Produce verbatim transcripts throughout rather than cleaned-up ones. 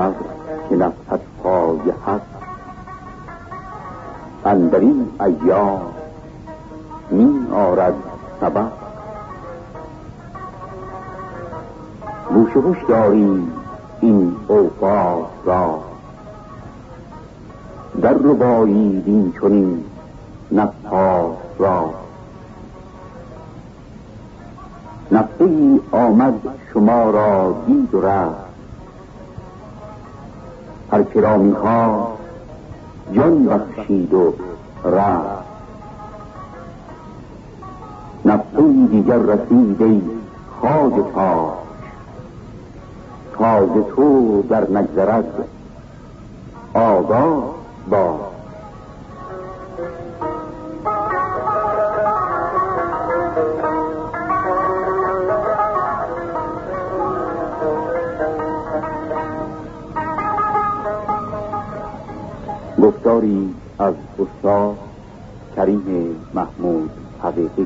پیامبر که نفت پای حق اندرین ایام می آرد سبب. گوش و هوش داریم این اوقات را، در ربایید این چنین نفحات را. نفحه‌ای آمد شما را دید و رفت، هر که را می‌خواست جان بخشید و رفت. نفحه‌ای دیگر رسید ای خواجه تاج، تاج تو در نگذرد آگاه باش. گفتاری از استاد کریم محمود حقیقی.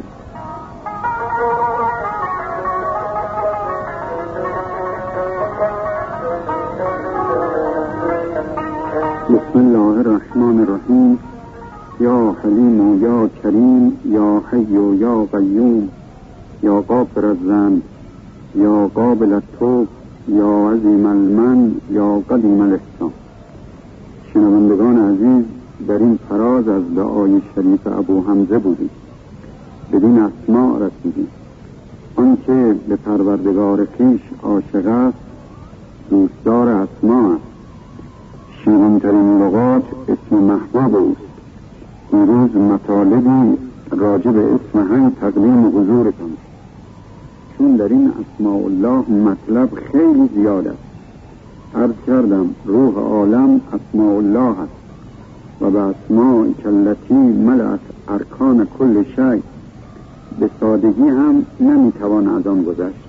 بسم الله الرحمن الرحیم. یا حلیم و یا کریم، یا حی و یا قیوم، یا غافر الذنب، یا قابل التوب، یا عظیم المن، یا قدیم الاحسان. شنوندگان عزیز، در این فراز از دعای شریف ابو حمزه بودیم، بدین اسماء رسیدیم. آنکه به پروردگار خویش عاشق است دوستدار اسماء است. شیرین‌ترین لغات اسم محبوب اوست. دیروز مطالبی راجع به اسم هم تقدیم حضورتان، چون در این اسماء الله مطلب خیلی زیاد است. عرض کردم روح عالم اسماء الله است و به اسماء کلتی ملأت ارکان کل شیء به سادگی هم نمیتوان از آن گذشت.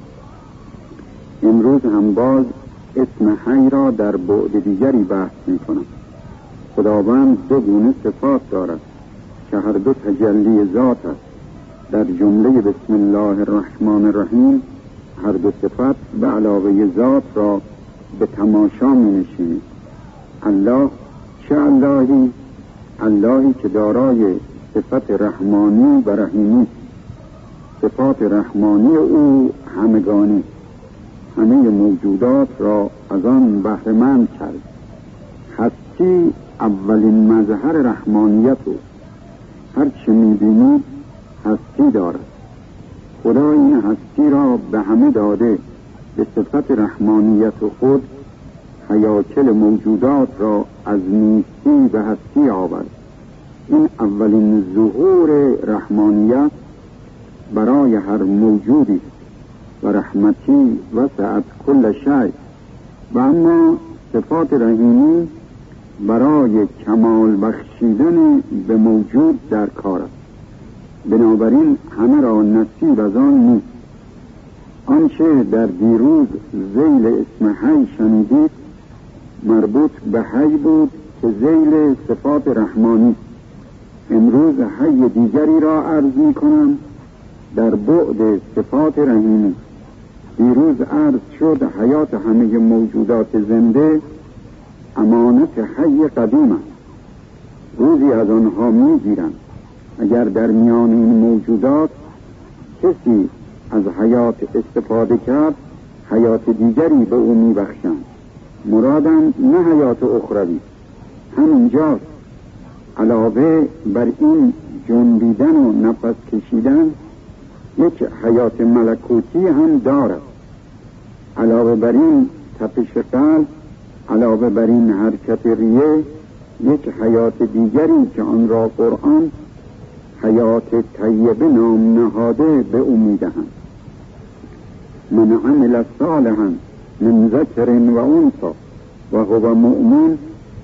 امروز هم باز اسم حی را در بعد دیگری بحث میکنم. خداوند دو گونه صفات دارد که هر دو تجلی ذات است. در جمله بسم الله الرحمن الرحیم هر دو صفت به علاوه ذات را به تماشا می نشینید. الله چه اللهی؟ اللهی که دارای صفت رحمانی و رحیمی. صفات رحمانی او همگانی، همه موجودات را از آن بهره‌مند کرد. هستی اولین مظهر رحمانیت او. هر چه می‌بینید هستی دارد. خدا این هستی را به همه داده، به صفت رحمانیت خود هیاکل موجودات را از نیستی به هستی آورد. این اولین ظهور رحمانیت برای هر موجودی و رحمتی وسعت کل شیء. و اما صفات رحیمی برای کمال بخشیدن به موجود در کار است. بنابراین همه را نصیب از آن نیست. آنچه در دیروز ذیل اسم حی شنیدید مربوط به حی بود که ذیل صفات رحمانی. امروز حی دیگری را عرض می کنم در بعد صفات رحیمی. دیروز عرض شد حیات همه موجودات زنده امانت حی قدیم است. روزی از آنها می گیرند. اگر در میان این موجودات کسی از حیات استفاده کرد حیات دیگری به او می بخشند. مرادم نه حیات اخروی، همینجاست. علاوه بر این جنبیدن و نفس کشیدن یک حیات ملکوتی هم دارد. علاوه بر این تپش قلب، علاوه بر این حرکت ریه، یک حیات دیگری که آن را قرآن حیات طیبه نام نهاده به او می‌دهند. من عمل صالحا من ذکر و انثی و هو مؤمن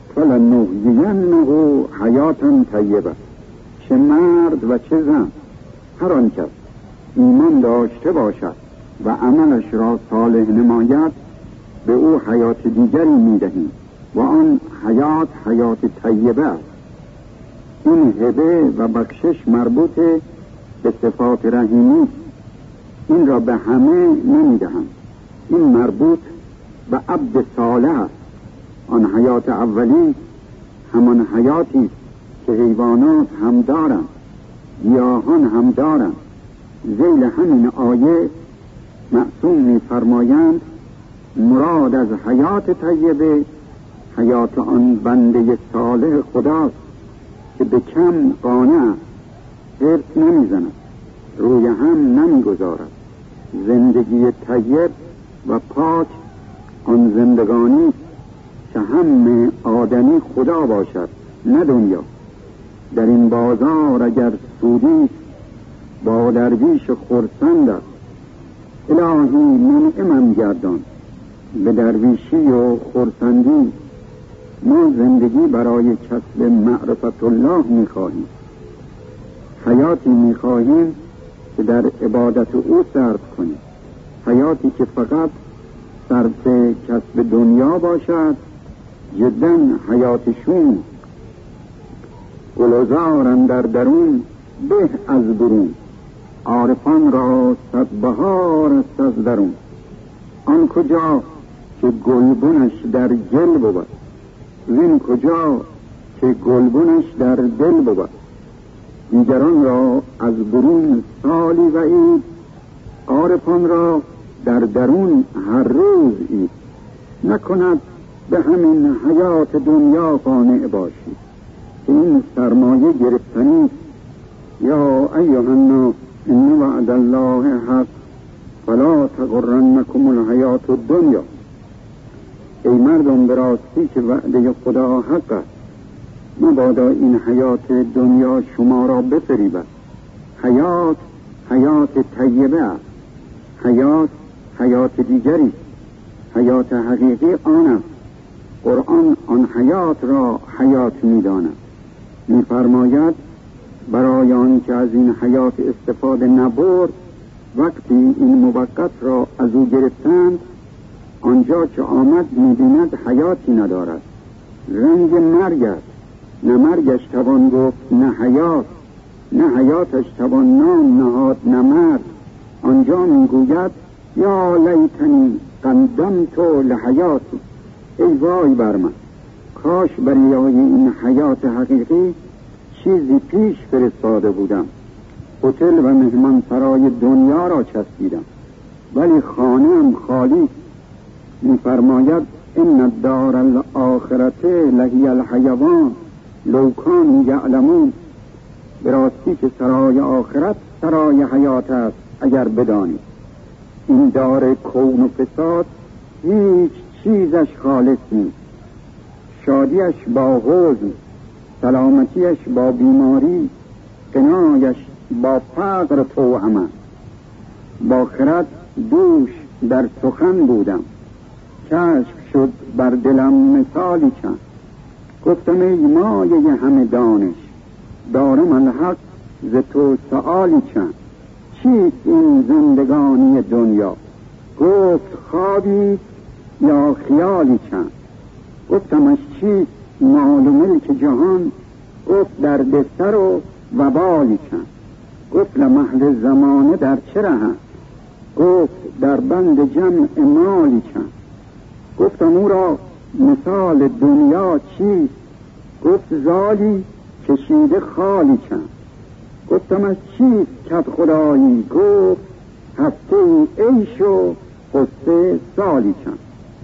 فلنحیینه حیاتا طیبه. چه مرد و چه زن، هر آن کس ایمان داشته باشد و عملش را صالح نماید به او حیات دیگری می‌دهیم و آن حیات حیات طیبه است. این هبه و بخشش مربوط به صفات رحیمی. این را به همه نمی‌دهند. این مربوط به عبد صالح است آن حیات اولی همان حیاتی که حیوانات هم دارند، گیاهان هم دارند. ذیل همین آیه معصوم می‌فرمایند مراد از حیات طیبه حیات آن بنده صالح خداست که به کم قانع، حرص نمی‌زند، روی هم نمی‌گذارد. زندگی طیب و پاک آن زندگانی که هم آدمی خدا باشد نه دنیا. در این بازار اگر سودی با درویش خرسند است، الهی منعمم گردان به درویشی و خرسندی. ما زندگی برای کسب معرفت الله می‌خواهیم، حیاتی می‌خواهیم که در عبادت او صرف کنیم، حیاتی که فقط صرف کسب دنیا باشد جدا حیاتشون گلزارن در درون به از برون. عارفان را صد بهار است از درون. آن کجا که گلبنش در گل بود، وین کجا که گلبنش در دل بود. دیگران را از برون سالی و عید، عارفان را در درون هر روز عید. نکند به همین حیات دنیا قانع باشی که این سرمایه گرفتنی. یا ایها الناس ان وعد الله حق فلا تغرنکم الحیات الدنیا. ای مردم به راستی که وعده خدا حق است، مبادا این حیات دنیا شما را بفریبد. حیات حیات طیبه است، حیات حیات دیگری، حیات حقیقی آن است. قرآن آن حیات را حیات می‌داند. می‌فرماید برای آن که از این حیات استفاده نبرد، وقتی این موقت را از او گرفتند، آنجا که آمد می‌بیند حیاتی ندارد، رنگ مرگ است. نه مرگش توان گفت نه حیات، نه حیاتش توان نام نهاد نه مرگ. آنجا میگوید یا لیتنی قدمت لحیاتی، ای وای بر من، کاش برای این حیات حقیقی چیزی پیش فرستاده بودم. هتل و مهمان سرای دنیا را چسبیدم ولی خانه‌ام خالی. می‌فرماید ان الدار الاخرته لهی الحیوان لو کانوا یعلمون. به راستی که سرای آخرت سرای حیات است اگر بدانید. این دار کون و فساد هیچ چیزش خالص نیست. شادیش با حزن، سلامتیش با بیماری، غنایش با فقر توأم. با خرد دوش در سخن بودم، کشف شد بر دلم مثالی چند. گفتم ای مایه همه دانش، دارم الحق ز تو سؤالی چند. چیست این زندگانی دنیا؟ گفت خوابی یا خیالی چند. گفتمش چیست مال و ملک جهان؟ گفت در بستر و وبالی چند. گفت لمحل زمانه در چه رهند؟ گفت در بند جمع مالی چند. گفتم او را مثال دنیا چیست؟ گفت زالی کشیده خالی چند. گفتم از چیست کد خدایی؟ گفت هفته عیش و قصه سالی چند.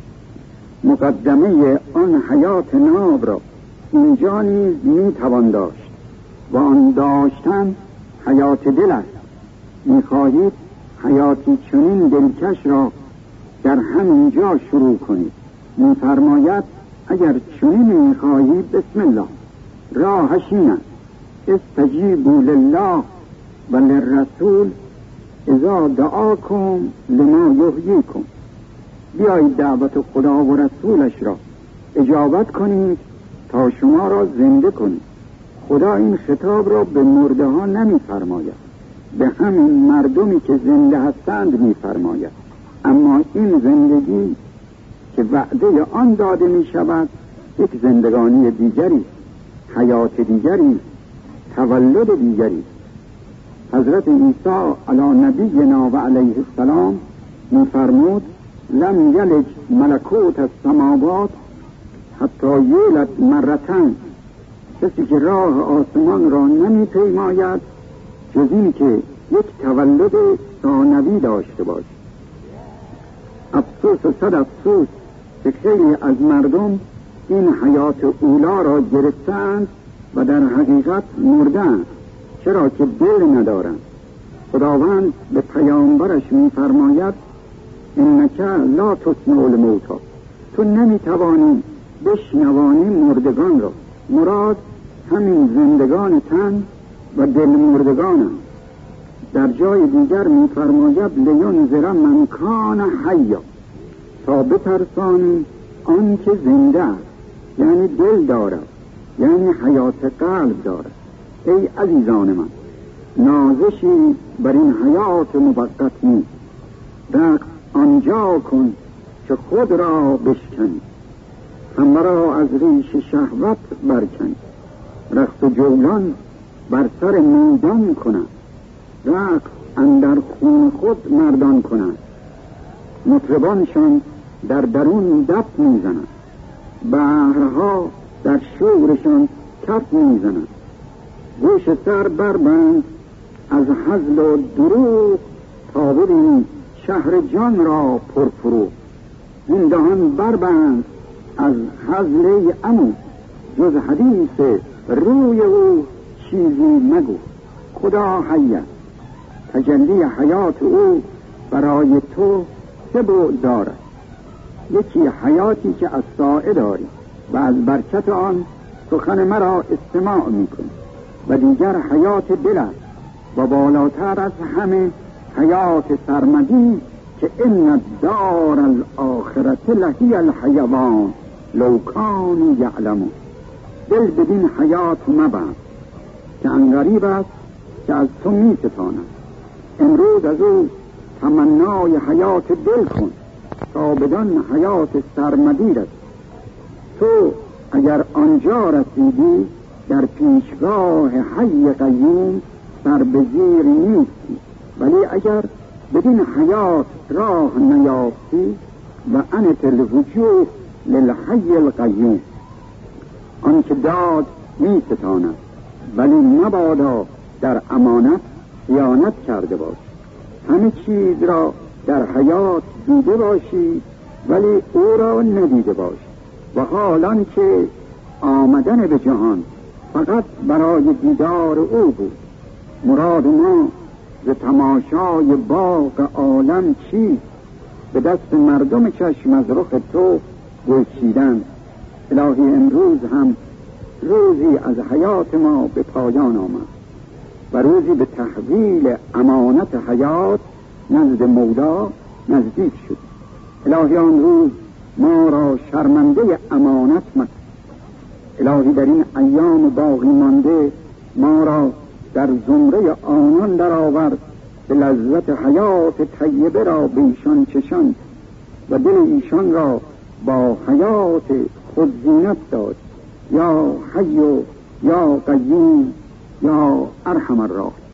مقدمه آن حیات ناب را اینجا نیز میتوان داشت و آن داشتن حیات دل است. میخواهید حیاتی چنین دلکش را در همین جا شروع کنید. میفرماید اگر چنین میخواهید بسم الله، راهش این است: استجیبوا لله و للرسول اذا دعاکم لما یحییکم. بیایید دعوت خدا و رسولش را اجابت کنید تا شما را زنده کنید. خدا این خطاب را به مرده ها نمی فرماید، به همین مردمی که زنده هستند می فرماید. اما این زندگی که وعده آن داده می شود یک زندگانی دیگری، حیات دیگری، تولد دیگری. حضرت عیسی علی نبینا و علیه السلام می فرمود لم یلج ملکوت السماوات حتی یولد مرتن، کسی که راه آسمان را نمی پیماید جز این که یک تولد ثانوی داشته باشد. افسوس و صد افسوس که خیلی از مردم این حیات اولا را گرفتند و در حقیقت مردند، چرا که دل ندارند. خداوند به پیامبرش می‌فرماید انک لا تسمع الموتی، تو نمی‌توانی بشنوانی مردگان را. مراد همین زندگان تن و دل مردگانند. در جای دیگر می‌فرماید لینذر من کان حیا، تا بترسانی آن که زنده است، یعنی دل دارد، یعنی حیات قلب دارد. ای عزیزان من، نازشی بر این حیات موقت نیست. رقص آنجا کن که خود را بشکنی، همه را از ریش شهوت برکنی. رقص و جولان بر سر میدان کنند، رقص اندر خون خود مردان کنند. مطربانشان در درون دف میزنند، بحرها در شورشان کف میزنند. گوش سر بربند از هزل و دروغ، تا ببینی شهر جان را پرفروغ. این دهان بربند از هزل عمو، جز حدیث روی او چیزی مگو. خدا حی است، تجلی حیات او برای تو سه بعد دارد. یکی حیاتی که از سایه داری و از برکت آن سخن مرا استماع میکنی، و دیگر حیات دل است و بالاتر از همه حیات سرمدی که ان الدار الاخرة لهی الحیوان لو کانوا یعلمون. دل بدین حیات مبند که انقریب است که از تو میستاند. امروز از او تمنای حیات دل کن تا بدان حیات سرمدی رسی. تو اگر آنجا رسیدی در پیشگاه حی قیوم سر به زیر نیستی، ولی اگر بدین حیات راه نیافتی و انت الوجوه للحی القیوم، آنکه داد می ستاند ولی مبادا در امانت خیانت کرده باش. همه چیز را در حیات دیده باشی ولی او را ندیده باش. و حالان که آمدن به جهان فقط برای دیدار او بود. مراد ما ز تماشای باغ عالم چیست؟ به دست مردم چشم از رخ تو گل چیدن. الهی امروز هم روزی از حیات ما به پایان آمد و روزی به تحویل امانت حیات نزد مولا نزدیک شد. الهی آن روز ما را شرمنده امانت مکن. الهی در این ایام باقی مانده ما را در زمره آنان در آورد به لذت حیات طیبه را به ایشان چشان و دل ایشان را با حیات خود زینت داد. یا حی یا قیوم یا ارحم الراحمین.